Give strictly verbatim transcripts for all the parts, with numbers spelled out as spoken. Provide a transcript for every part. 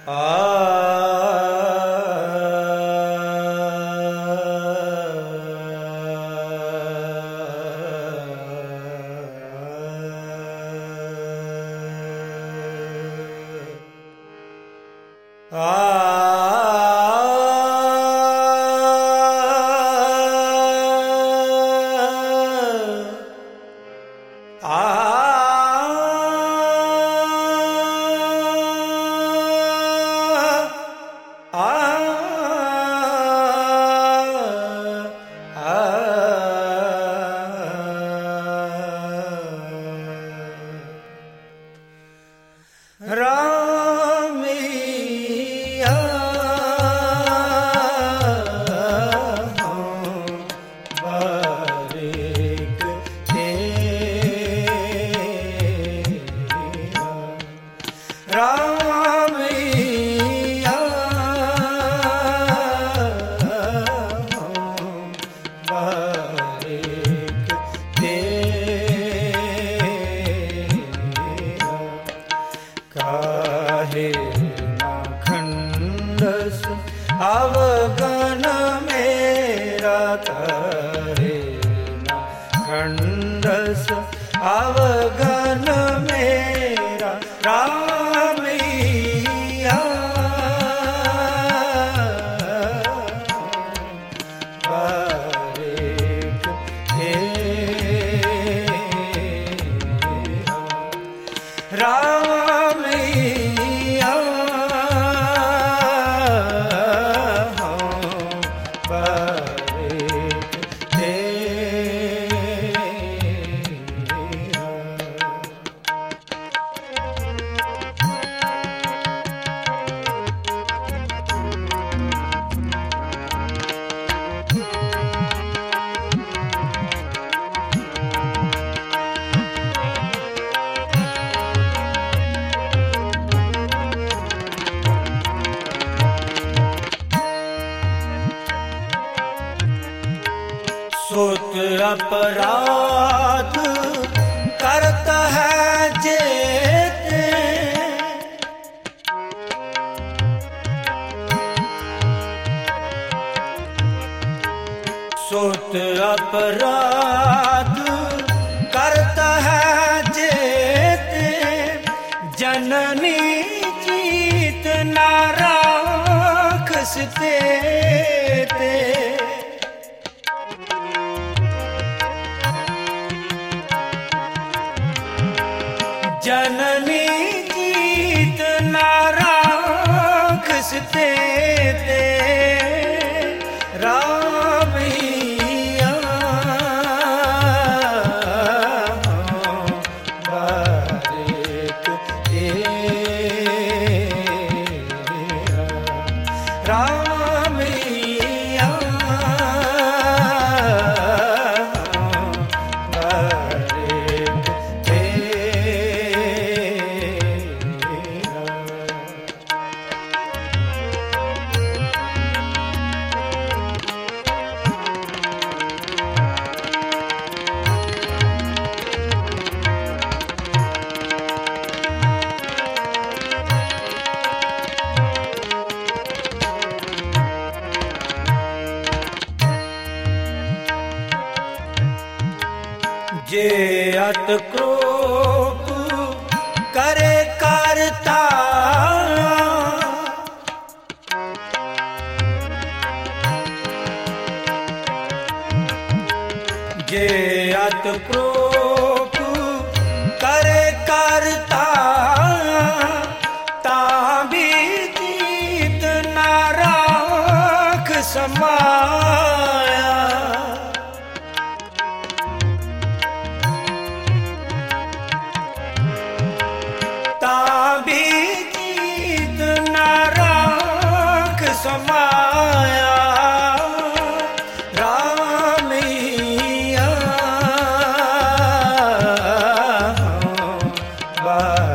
अवगन मेरा करे न खंडस अवगन मेरा रामैया बारेक तेरा रामैया सुत अपराध करता है जेते सुत अपराध करता है जेते जननी जीत ना राखसते जननी जीत ना राखसते ते रामैया बारेक तेरा रामैया बारेक जे अत क्रोध करे करता जे अत क्रोध करे करता ताभी जीत ना राख समाया ताभी जीत ना राख समाया रामैया बा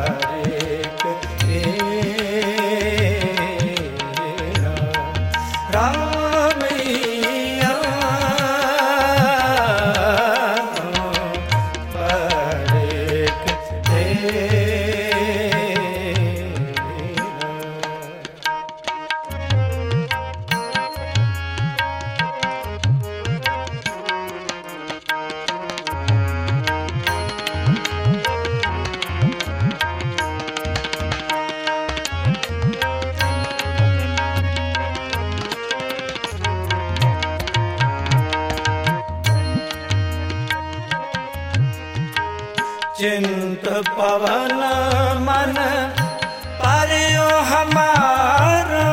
पवन मन पारियो हमारा,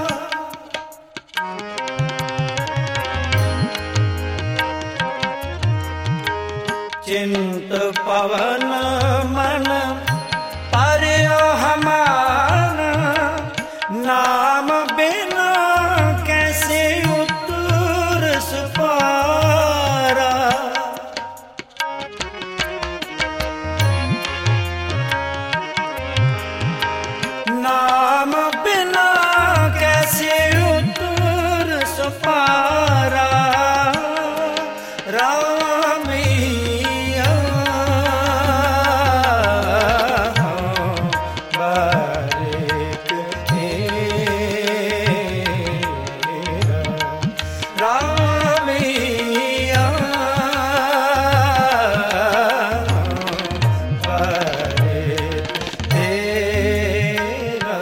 चिंत पवन मन पारियो हमारा, नाम बिना कैसे उतर सुपारा। नाम बिना कैसे उतर सुपारा, रामिया बारिक तेरा, रामिया बारिक तेरा।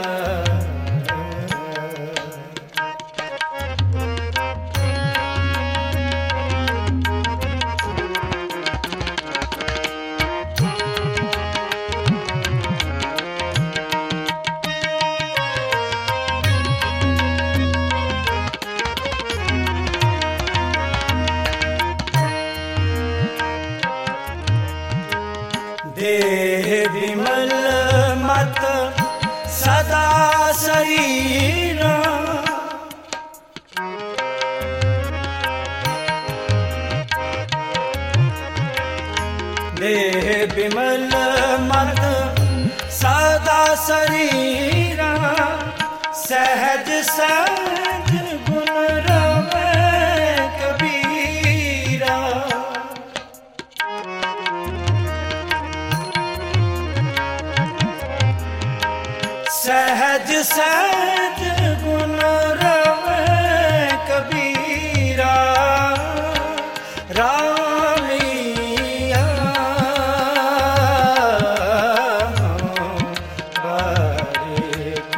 देह विमल मत सदा शरीरा, देह विमल मत सदा शरीरा, सहज सहज गुण रवै कबीरा। सहज सहज गुण रवै कबीरा, रामिया बारिक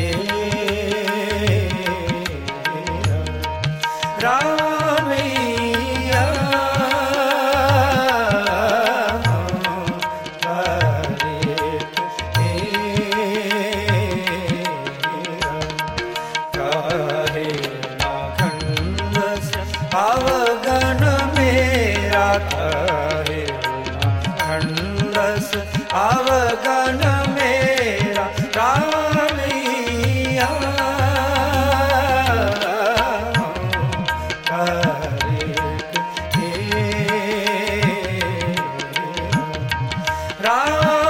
तेरा, रामिया बारिक अवगण मेरा, कहे खंडस अवगण मेरा, रामिया बारिक तेरा, राम